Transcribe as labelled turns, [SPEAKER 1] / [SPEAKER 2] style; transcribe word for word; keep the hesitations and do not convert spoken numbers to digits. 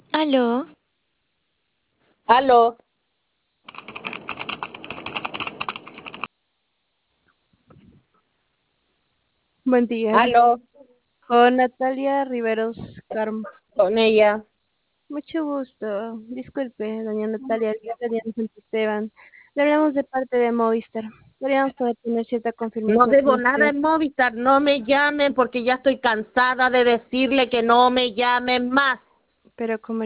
[SPEAKER 1] Aló,
[SPEAKER 2] Aló,
[SPEAKER 1] buen día.
[SPEAKER 2] aló,
[SPEAKER 1] Con Natalia Riveros Carm.
[SPEAKER 2] con ella.
[SPEAKER 1] Mucho gusto. Disculpe, doña Natalia, le habla Diana Santisteban. Le hablamos de parte de Movistar. Queríamos poder tener cierta
[SPEAKER 2] No
[SPEAKER 1] confirmación con
[SPEAKER 2] debo nada
[SPEAKER 1] usted,
[SPEAKER 2] en Movistar, no me llamen porque ya estoy cansada de decirle que no me llamen más.
[SPEAKER 1] pero como